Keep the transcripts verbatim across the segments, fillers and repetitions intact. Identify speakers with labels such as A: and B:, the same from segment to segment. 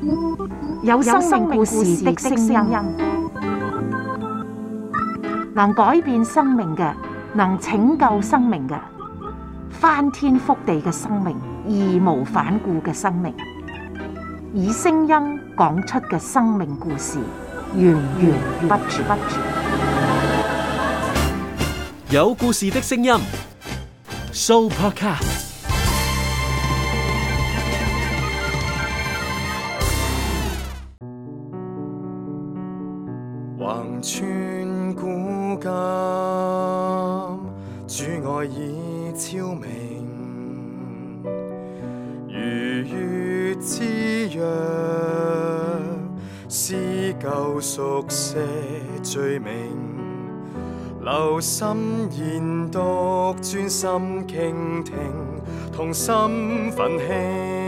A: 有生命故事的聲音，能改變生命嘅，能拯救生命嘅，翻天覆地嘅生命，義無反顧嘅生命，以聲音講出嘅生命故事，源源不絕。
B: 有故事的聲音 ，Sooopodcast。
C: 橫穿古今，主愛已超明，如月之約，撕舊熟寫罪名，留心研讀，專心傾聽，同心奮興，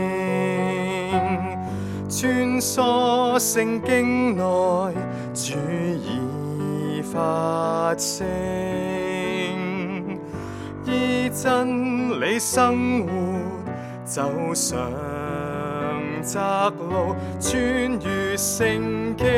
C: 穿梭聖經內，主已發聲，依真理生活，走上窄路，穿越聖經。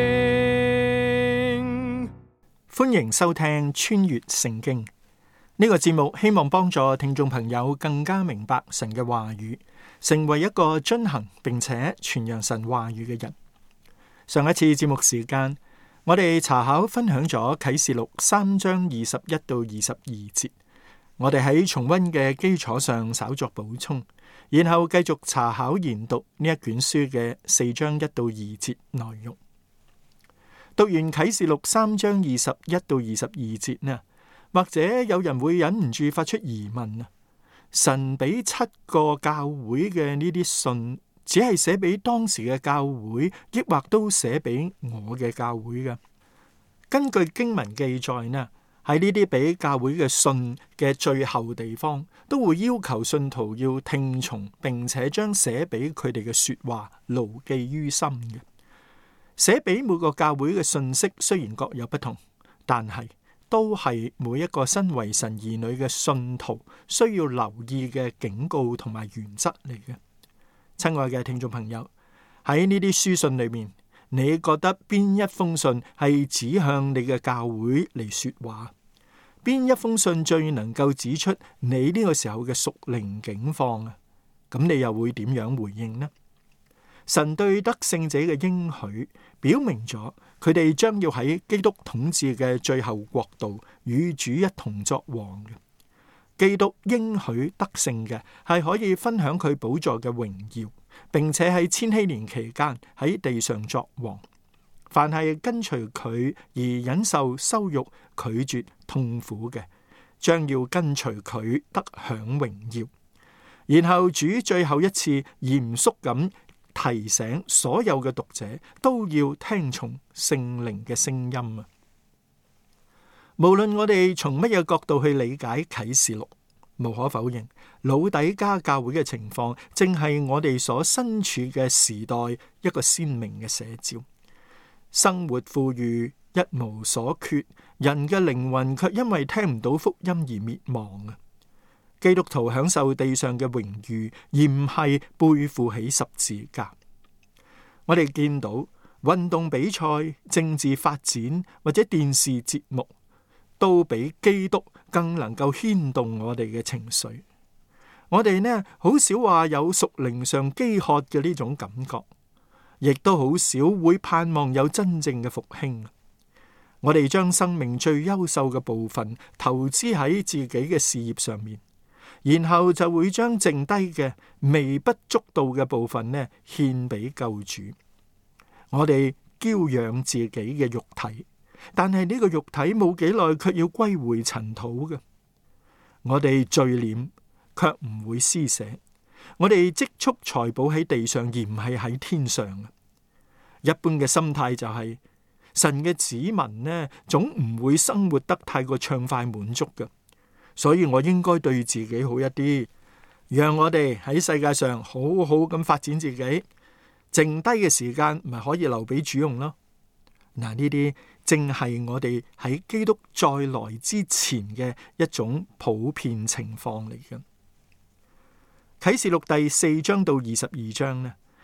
D: 歡迎收聽穿越聖經呢個節目，希望幫助聽眾朋友更加明白神嘅話語，成為一個遵行並且傳揚神話語嘅人。上一次節目時間，我哋查考分享咗啟示錄三章二十一到二十二節，我哋喺重溫嘅基礎上稍作補充，然後繼續查考研讀呢一卷書嘅四章一到二節內容。讀完啟示錄三章二十一到二十二節呢，或者有人會忍唔住發出疑問啊，神俾七個教會嘅呢啲信，只係寫俾當時嘅教會，抑或都寫俾我嘅教會嘅？根據經文記載呢，喺呢啲俾教會嘅信嘅最後地方，都會要求信徒要聽從，並且將寫俾佢哋嘅說話牢記於心嘅。寫俾每個教會嘅信息雖然各有不同，但係都係每一個身為神兒女嘅信徒需要留意嘅警告同埋原則嚟嘅。親愛嘅聽眾朋友，喺呢啲書信裏面，你覺得邊一封信係指向你嘅教會嚟說話？邊一封信最能夠指出你呢個時候嘅屬靈境況啊？咁你又會點樣回應呢？神對得勝者嘅應許，表明咗佢哋將要喺基督統治嘅最後國度與主一同作王嘅。基督應許得勝嘅係可以分享佢寶座嘅榮耀，並且喺千禧年期間喺地上作王。凡係跟隨佢而忍受羞辱、拒絕痛苦嘅，將要跟隨佢得享榮耀。然後主最後一次嚴肅咁提醒所有嘅讀者都要聽從聖靈嘅聲音啊！無論我哋從乜嘢角度去理解啟示錄，無可否認，老底嘉教會嘅情況正係我哋所身處嘅時代一個鮮明嘅寫照。生活富裕，一無所缺，人嘅靈魂卻因為聽唔到福音而滅亡啊！基督徒享受地上嘅榮譽，而唔係背負起十字架。我哋見到運動比賽、政治發展或者電視節目，都比基督更能夠牽動我哋嘅情緒。我哋呢，好少話有屬靈上飢渴嘅呢種感覺，亦都好少會盼望有真正嘅復興。我哋將生命最優秀嘅部分投資喺自己嘅事業上面，然後就會將剩低嘅微不足道嘅部分呢，獻俾救主。我哋嬌養自己嘅肉體，但係呢個肉體冇幾耐卻要歸回塵土嘅。我哋聚斂卻唔會施捨，我哋積蓄財寶喺地上，而唔係喺天上。一般嘅心態就係、是、神嘅子民呢，總唔會生活得太過暢快滿足嘅。所以我應該對自己好一啲，讓我哋喺世界上好好咁發展自己，剩低嘅時間咪可以留俾主用咯。嗱，呢啲正係我哋喺基督再來之前嘅一種普遍情況嚟嘅。啟示錄第四章到二十二章呢，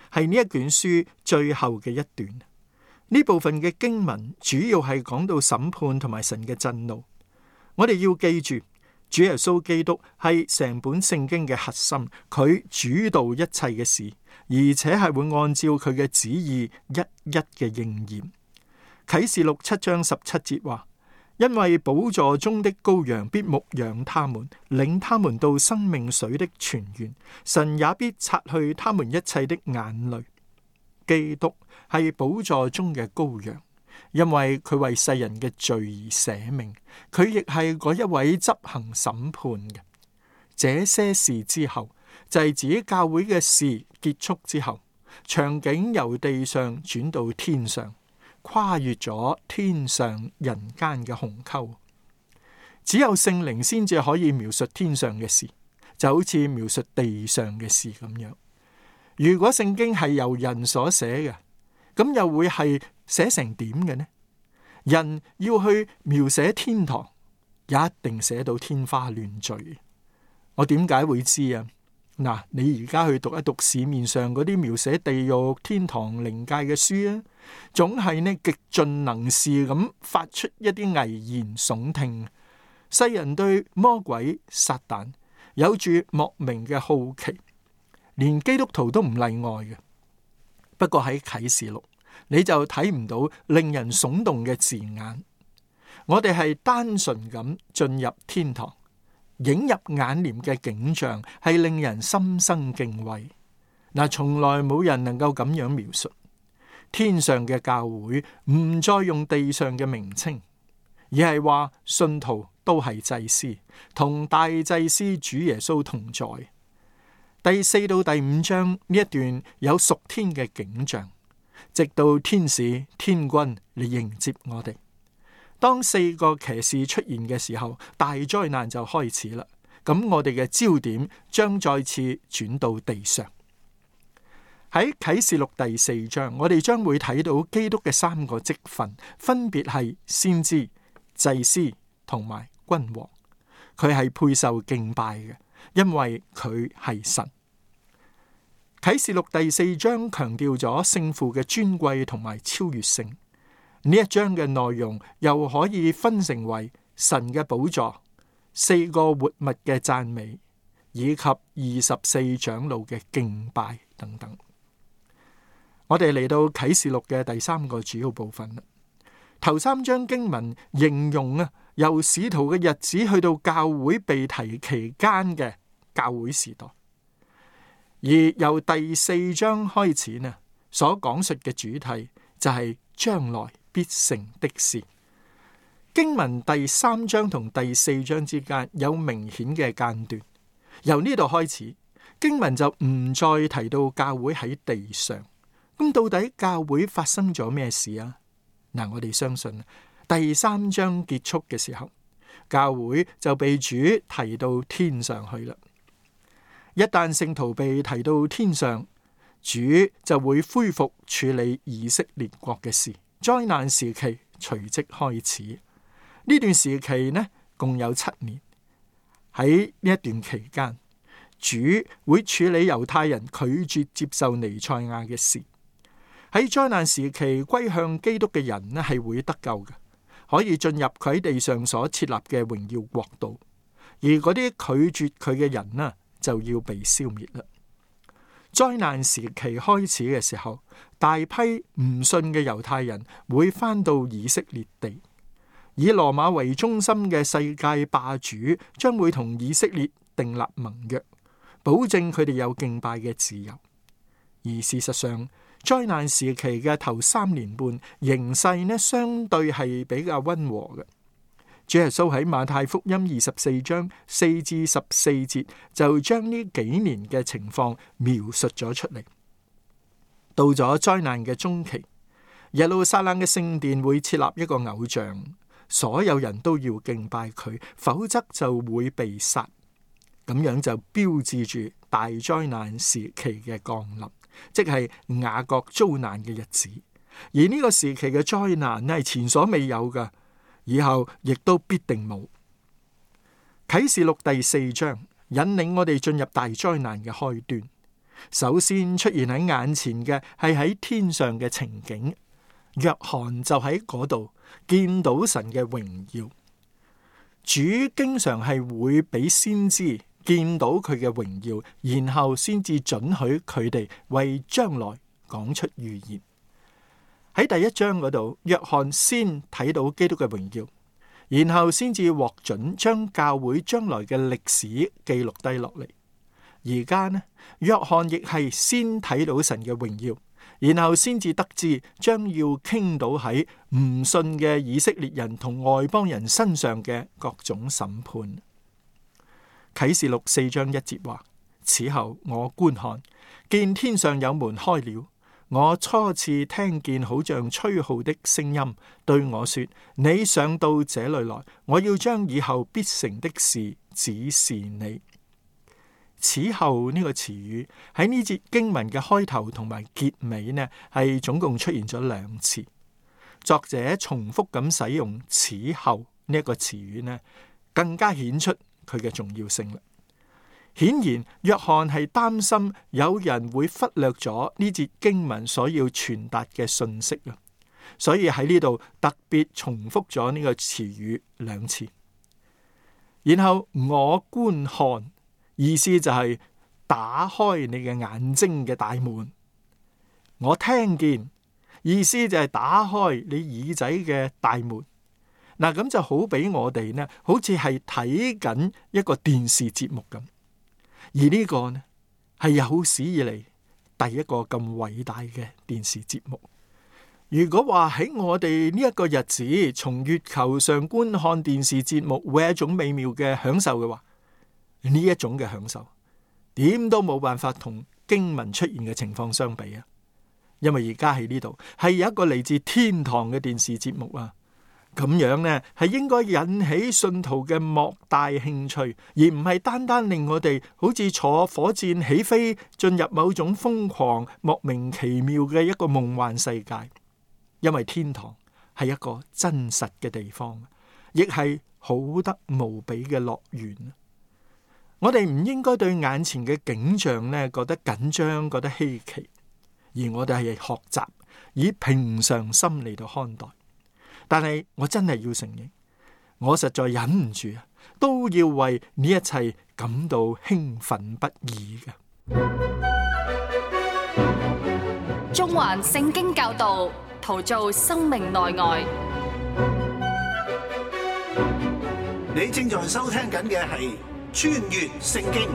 D: 係呢一卷書最後嘅一段。呢部分嘅經文主要係講到審判同埋神嘅震怒。我哋要記住，主耶穌基督係成本聖經嘅核心，佢主導一切嘅事，而且係會按照佢嘅旨意一一嘅應驗。啟示錄七章十七節話：因為寶座中的羔羊必牧養他們，領他們到生命水的泉源，神也必擦去他們一切的眼淚。基督係寶座中嘅羔羊，因為佢為世人嘅罪而捨命，佢亦係嗰一位執行審判嘅。這些事之後，就係指教會嘅事結束之後，場景由地上轉到天上，跨越咗天上人間嘅鴻溝。只有聖靈先至可以描述天上嘅事，就好似描述地上嘅事咁樣。如果聖經係由人所寫嘅，咁又會係寫成點嘅呢？人要去描寫天堂，一定寫到天花亂墜。我點解會知啊？嗱，你而家去讀一讀市面上嗰啲描寫地獄、天堂、靈界嘅書啊，總係呢極盡能事咁發出一啲危言聳聽。世人對魔鬼撒旦有住莫名嘅好奇。連基督徒都唔例外嘅。不過喺啟示錄，你就睇唔到令人聳動嘅字眼。我哋係單純咁進入天堂，映入眼簾嘅景象係令人心生敬畏。嗱，從來冇人能夠咁樣描述。天上嘅教會唔再用地上嘅名稱，而係話信徒都係祭司，同大祭司主耶穌同在。第四到第五章呢一段有屬天嘅景象，直到天使天軍嚟迎接我哋。當四個騎士出現嘅時候，大災難就開始啦。咁我哋嘅焦點將再次轉到地上。喺啟示錄第四章，我哋將會睇到基督嘅三個職分，分別係先知、祭司同埋君王。佢係配受敬拜嘅，因為佢係神。啟示錄第四章強調咗聖父嘅尊貴同埋超越性。呢一章嘅內容又可以分成為神嘅寶座、四個活物嘅讚美，以及二十四長老嘅敬拜等等。我哋嚟到啟示錄嘅第三個主要部分啦。頭三章經文形容啊，由使徒嘅日子去到教會被提期間嘅教會時代，而由第四章開始呢，所講述嘅主題就係將來必成的事。經文第三章同第四章之間有明顯嘅間斷，由呢度開始，經文就唔再提到教會喺地上。咁到底教會發生咗咩事啊？嗱，我哋相信第三章結束嘅時候，教會就被主提到天上去啦。一旦聖徒被提到天上，主就會恢復處理以色列國嘅事，災難時期隨即開始。呢段時期呢，共有七年。喺呢一段期間，主會處理猶太人拒絕接受彌賽亞嘅事。喺災難時期歸向基督嘅人呢，係會得救嘅，可以進入佢喺地上所設立嘅榮耀國度。而嗰啲拒絕佢嘅人呢，就要被消滅啦。災難時期開始嘅時候，大批唔信嘅猶太人會返到以色列地，以羅馬為中心嘅世界霸主將會同以色列訂立盟約，保證佢哋有敬拜嘅自由。而事實上，災難時期嘅頭三年半，形勢呢相對係比較溫和嘅。主耶穌喺馬太福音二十四章四至十四節就將呢幾年嘅情況描述咗出嚟。到咗災難嘅中期，耶路撒冷嘅聖殿會設立一個偶像，所有人都要敬拜佢，否則就會被殺。咁樣就標誌住大災難時期嘅降臨，即係雅各遭難嘅日子。而呢個時期嘅災難係前所未有嘅，以後亦都必定冇。啟示錄第四章引領我哋進入大災難嘅開端。 首先出現喺眼前嘅係喺天上嘅情景，約翰就喺嗰度見到神嘅榮耀。主經常係會俾先知見到佢嘅榮耀，然後先至准許佢哋為將來講出預言。喺第一章嗰度，約翰先睇到基督嘅榮耀，然後先至獲准將教會將來嘅歷史記錄低落嚟。而家呢，約翰亦係先睇到神嘅榮耀，然後先至得知將要傾倒喺唔信嘅以色列人同外邦人身上嘅各種審判。啟示錄四章一節話：此後我觀看，見天上有門開了，我初次聽見好像吹號的聲音對我說：你上到這裏來，我要將以後必成的事指示你。此後呢個詞語喺呢節經文嘅開頭同埋結尾呢，係總共出現咗兩次。作者重複咁使用此後呢一個詞語呢，更加顯出佢嘅重要性啦。顯然約翰係擔心有人會忽略咗呢節經文所要傳達嘅信息啊，所以喺呢度特別重複咗呢個詞語兩次。然後我觀看，意思就係打開你嘅眼睛嘅大門。我聽見，意思就係打開你耳仔嘅大門。嗱，咁就好比我哋呢，好似係睇緊一個電視節目咁。而呢個呢，係有史以嚟第一個咁偉大嘅電視節目。如果話喺我哋呢一個日子，從月球上觀看電視節目會係一種美妙嘅享受嘅話，呢一種嘅享受點都冇辦法同經文出現嘅情況相比啊！因為而家喺呢度係有一個嚟自天堂嘅電視節目啊，咁樣呢係應該引起信徒嘅莫大興趣，而唔係單單令我哋好似坐火箭起飛進入某種瘋狂莫名其妙嘅一個夢幻世界。因為天堂係一個真實嘅地方，亦係好得無比嘅樂園。我哋唔應該對眼前嘅景象呢覺得緊張，覺得稀奇，而我哋係學習以平常心嚟到看待。但係我真係要承認，我實在忍唔住啊，都要為呢一切感到興奮不已嘅。
E: 中環聖經教導，陶造生命內外。
F: 你正在收聽緊嘅係穿越聖經。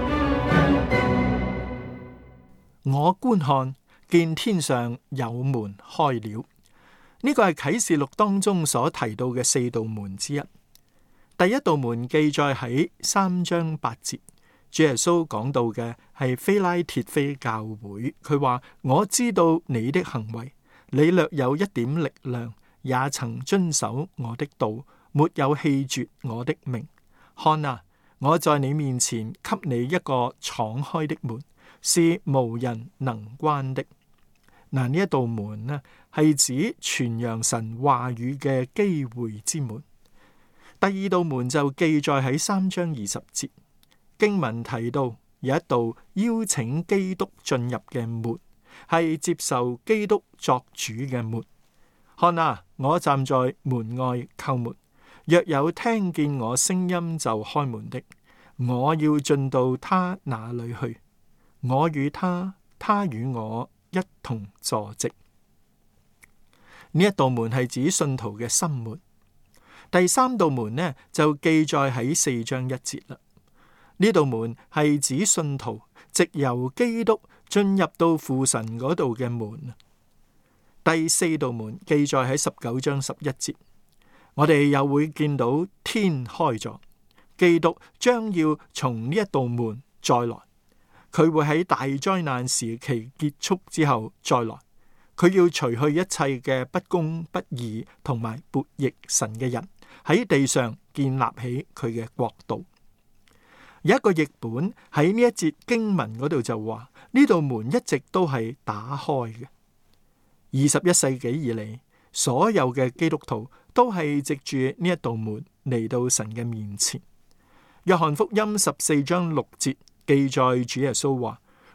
D: 我觀看，見天上有門開了。呢個係啟示錄當中所提到嘅四道門之一。第一道門記載喺三章八節，主耶穌講到嘅係非拉鐵非教會。佢話：我知道你的行為，你略有一點力量，也曾遵守我的道，沒有棄絕我的名。看啊，我在你面前給你一個敞開的門，是無人能關的。嗱，呢一道門呢，係指傳揚神話語嘅機會之門。第二道門就記載喺三章二十節，經文提到有一道邀請基督進入嘅門，係接受基督作主嘅門。看啊，我站在門外叩門，若有聽見我聲音就開門的，我要進到他那裏去，我與他，他與我一同坐席。呢一道門係指信徒嘅心門。第三道門呢，就記載喺四章一節啦。呢道門係指信徒藉由基督進入到父神嗰度嘅門。第四道門記載喺十九章十一節，我哋又會見到天開咗，基督將要從呢一道門再來。佢會喺大災難時期結束之後再來，佢要除去一切嘅不公不義同埋悖逆神嘅人，喺地上建立起佢嘅國度。有一個譯本喺呢一節經文嗰度就話，呢道門一直都係打開嘅。二十一世紀以嚟，所有嘅基督徒都係藉住呢一道門嚟到神嘅面前。約翰福音十四章六節記載主耶穌話：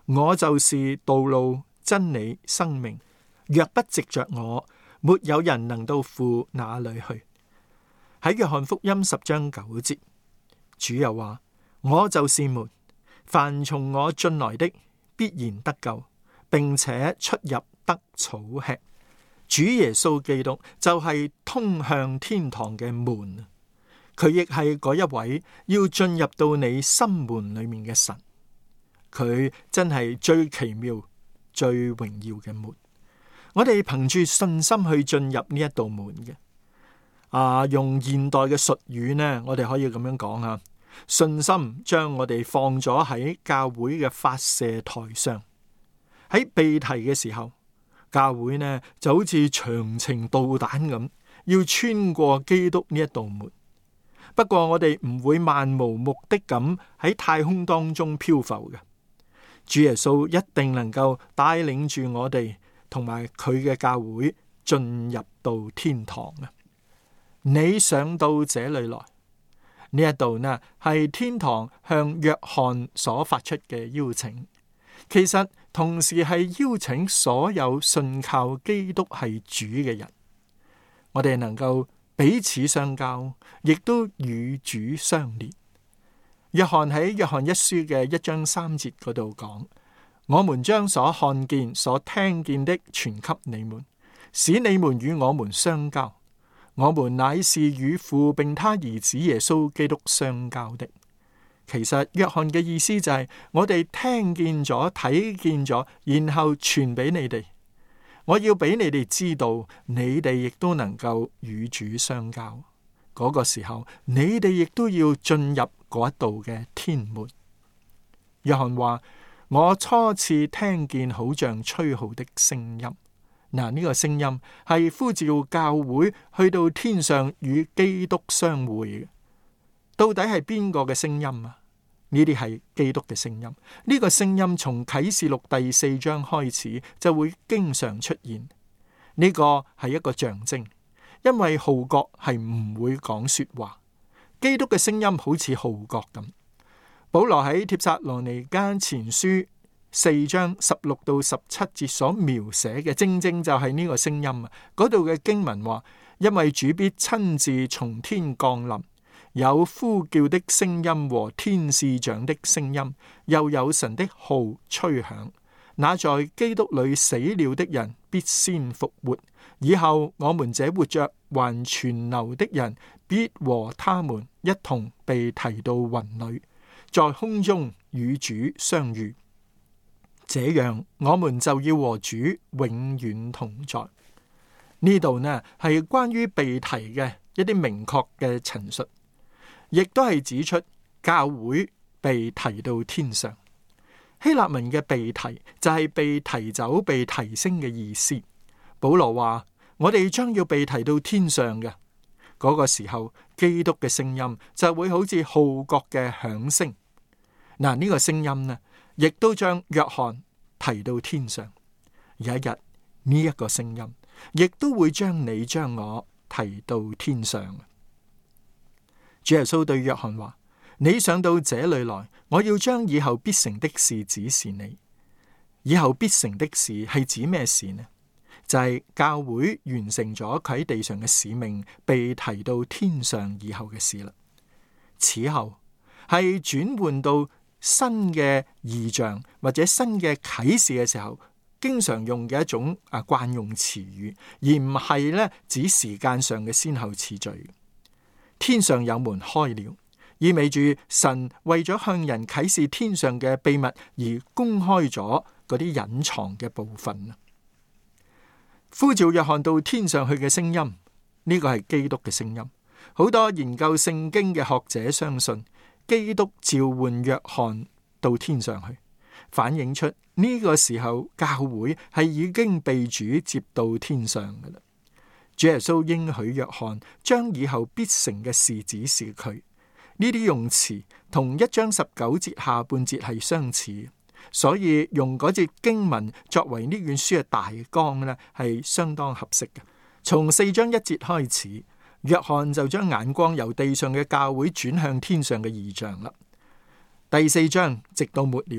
D: 我就是道路、真理、生命，若不藉着我，沒有人能到父那裏去。喺約翰福音十章九節，主又話：我就是門，凡從我進來的必然得救，並且出入得草吃。主耶穌基督就係通向天堂嘅門，佢亦係嗰一位要進入到你心門裏面嘅神。佢真係最奇妙、最榮耀嘅門。我哋憑住信心去進入呢一道門嘅。啊，用現代嘅術語呢，我哋可以咁樣講啊，信心將我哋放咗喺教會嘅發射台上，喺被提嘅時候，教會呢就好似長程導彈咁，要穿過基督呢一道門。不過我哋唔會漫無目的咁喺太空當中漂浮嘅。主耶穌一定能夠帶領住我哋同埋佢嘅教會進入到天堂啊！你上到這裏來，呢一度呢係天堂向約翰所發出嘅邀請，其實同時係邀請所有信靠基督係主嘅人。我哋能夠彼此相交，亦都與主相連。約翰喺約翰一書嘅一章三節嗰度講：我們將所看見、所聽見的傳給你們，使你們與我們相交。我們乃是與父並他兒子耶穌基督相交的。其實約翰嘅意思就係、是、我哋聽見咗、睇見咗，然後傳俾你哋。我要俾你哋知道，你哋亦都能夠與主相交。嗰、那個時候，你哋亦都要進入嗰一道嘅天門。約翰話：我初次聽見好像吹號的聲音。嗱，呢個聲音係呼召教會去到天上與基督相會嘅。到底係邊個嘅聲音啊？呢啲係基督嘅聲音。呢、這個聲音從啟示錄第四章開始就會經常出現。呢、這個係一個象徵，因為號角係唔會講說話。基督嘅聲音好似號角咁。保羅喺帖撒羅尼迦前書四章十六到十七節所描寫嘅，正正就係呢個聲音啊！嗰度嘅經文話：因為主必親自從天降臨，有呼叫的聲音和天使長的聲音，又有神的號吹響。那在基督裏死了的人必先復活，以後我們這活着還存留的人，必和他們一同被提到雲裏，在空中與主相遇。這樣我們就要和主永遠同在。呢度呢係關於被提嘅一啲明確嘅陳述，亦都係指出教會被提到天上。希臘文嘅被提就係被提走、被提升嘅意思。保羅話：我哋將要被提到天上嘅嗰個時候，基督嘅聲音就會好似號角嘅響聲。嗱，呢個聲音呢，亦都將約翰提到天上。有一日呢一個聲音，亦都會將你將我提到天上。主耶穌對約翰話：你上到這裏來，我要將以後必成的事指示你。以後必成的事係指咩事呢？就係、是、教會完成咗佢喺地上嘅使命，被提到天上以後嘅事啦。此後係轉換到新嘅異象或者新嘅啟示嘅時候，經常用嘅一種啊慣用詞語，而唔係咧指時間上嘅先後次序。天上有門開了，意味住神為咗向人啟示天上嘅秘密而公開咗嗰啲隱藏嘅部分。呼召約翰到天上去嘅聲音，呢、這個係基督嘅聲音。好多研究聖經嘅學者相信，基督召喚約翰到天上去，反映出呢個時候教會係已經被主接到天上嘅啦。主耶穌應許約翰將以後必成嘅事指示佢，呢啲用詞同一章十九節下半節係相似，所以用嗰節經文作為呢卷書嘅大綱呢，係相當合適嘅。從四章一節開始，約翰就將眼光由地上嘅教會轉向天上嘅異象啦。第四章直到末了，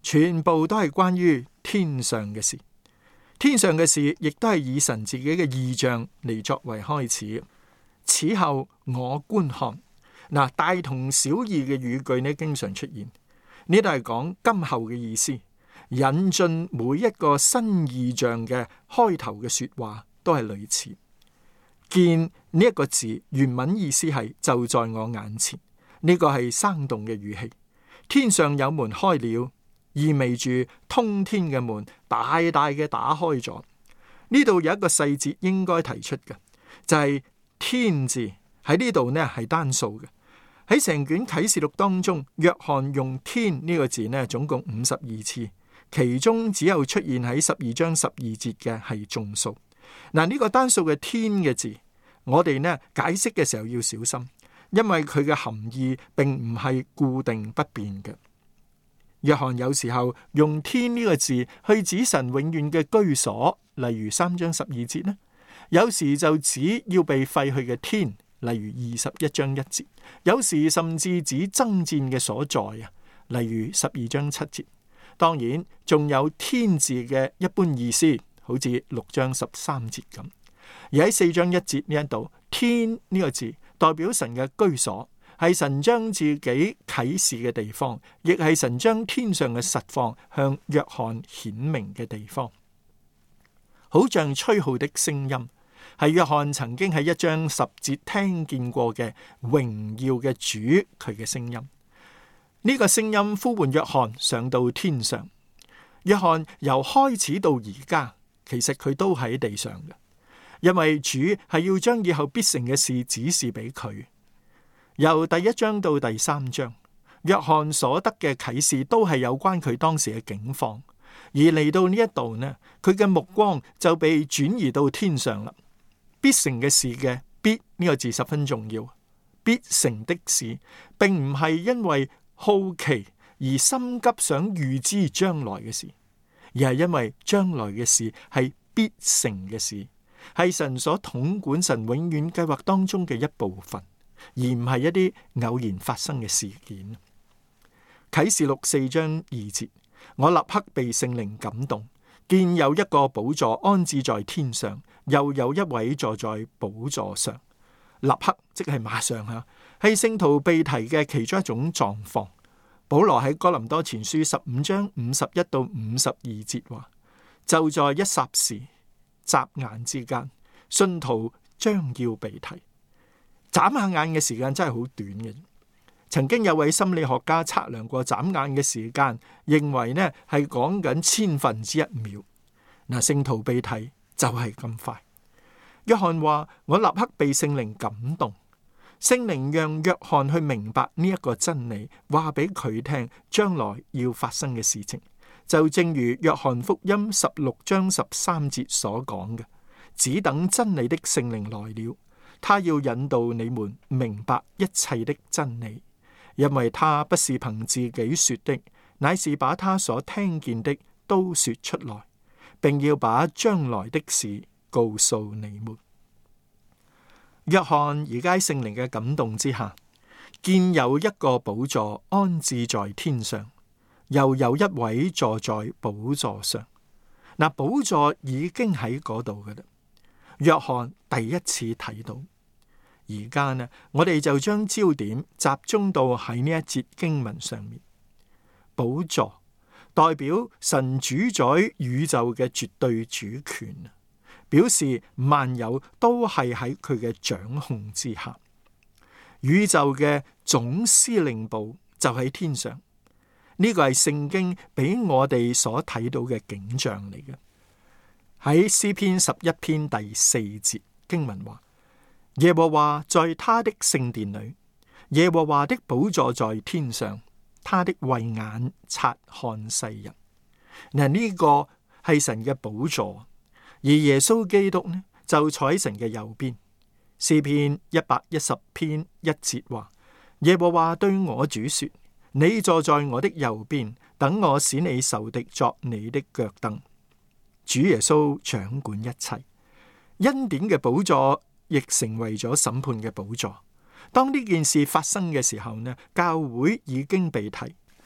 D: 全部都係關於天上嘅事。天上嘅事亦都係以神自己嘅異象嚟作為開始。此後我觀看，嗱，大同小異嘅語句呢，經常出現。呢度係講今後嘅意思，引進每一個新異象嘅開頭嘅說話都係類似。見呢一個字原文意思係就在我眼前，呢個係生動嘅語氣。天上有門開了，意味住通天嘅門大大嘅打開咗。呢度有一個細節應該提出嘅，就係天字喺呢度呢係單數嘅。喺成卷啟示錄當中，約翰用天呢個字呢總共五十二次，其中只有出現喺十二章十二節嘅係眾數。嗱，呢個單數嘅天嘅字，我哋呢解釋嘅時候要小心，因為佢嘅含義並唔係固定不變嘅。約翰有時候用天呢個字去指神永遠嘅居所，例如三章十二節呢；有時就指要被廢去嘅天，例如二十一章一節；有時甚至指爭戰嘅所在啊，例如十二章七節。當然仲有天字嘅一般意思，好似六章十三節咁。而喺四章一節呢一度，天呢個字代表神嘅居所，係神將自己啟示嘅地方，亦係神將天上嘅實況向約翰顯明嘅地方。好像吹號的聲音，係約翰曾經喺一章十節聽見過嘅榮耀嘅主佢嘅聲音。呢、這個聲音呼喚約翰上到天上。約翰由開始到而家，其實佢都喺地上嘅，因為主係要將以後必成嘅事指示俾佢。由第一章到第三章，約翰所得嘅啟示都係有關佢當時嘅境況，而嚟到呢一度呢，佢嘅目光就被轉移到天上啦。必成嘅事嘅必呢個字十分重要，必成的事並唔係因為好奇而心急想預知將來嘅事，而係因為將來嘅事係必成嘅事，係神所統管神永遠計劃當中嘅一部分，而唔係一啲偶然發生嘅事件。啟示錄四章二節，我立刻被聖靈感動，見有一個寶座安置在天上，又有一位坐在寶座上。立刻即係馬上吓，係聖徒被提嘅其中一種狀況。保羅喺哥林多前書十五章五十一到五十二節話，就在一霎時、眨眼之間，信徒將要被提。眨下眼嘅時間真係好短嘅。曾經有位心理學家測量過眨眼嘅時間，認為呢係講緊千分之一秒。嗱，聖徒被提就係咁快。約翰話：我立刻被聖靈感動，聖靈讓約翰去明白呢一個真理，話俾佢聽將來要發生嘅事情。就正如約翰福音十六章十三節所講嘅，只等真理的聖靈來了，他要引導你們明白一切的真理，因為他不是憑自己說的，乃是把他所聽見的都說出來，並要把將來的事告訴你們。約翰而家喺聖靈嘅感動之下，見有一個寶座安置在天上，又有一位坐在寶座上。嗱，寶座已經喺嗰度嘅啦。約翰第一次睇到。而家呢，我哋就將焦點集中到喺呢一節經文上面。寶座代表神主宰宇宙嘅絕對主權，表示萬有都係喺佢嘅掌控之下。宇宙嘅總司令部就喺天上，呢個係聖經俾我哋所睇到嘅景象嚟嘅。喺詩篇十一篇第四節經文話：耶和華在他的聖殿裏，耶和華的寶座在天上，他的慧眼察看世人。嗱，呢個係神嘅寶座，而耶穌基督呢就坐喺神嘅右邊。詩篇一百一十篇一節話：耶和華對我主說，你坐在我的右邊，等我使你仇敵作你的腳凳。主耶穌掌管一切，恩典嘅寶座亦成為咗審判嘅寶座。當呢件事發生嘅時候呢，教會已經被提。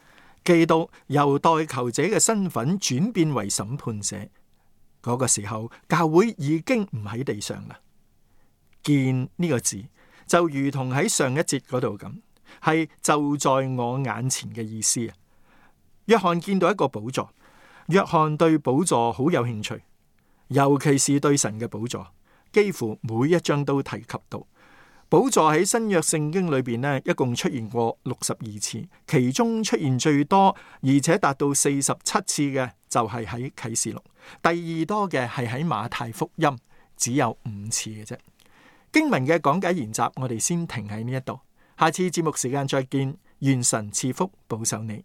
D: 基督由代求者嘅身份轉變為審判者，嗰個時候教會已經唔喺地上啦。見呢個字就如同喺上一節嗰度咁，係就在我眼前嘅意思啊。約翰見到一個寶座，約翰對寶座好有興趣，尤其是對神嘅寶座，幾乎每一章都提及到。寶座喺新約聖經裏邊呢，一共出現過六十二次，其中出現最多而且達到四十七次嘅就係喺啟示錄，第二多嘅係喺馬太福音，只有五次嘅啫。經文嘅講解研習，我哋先停喺呢一度，下次節目時間再見，願神賜福保守你。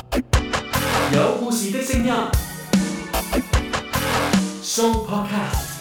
B: 有故事的聲音，Show Podcast。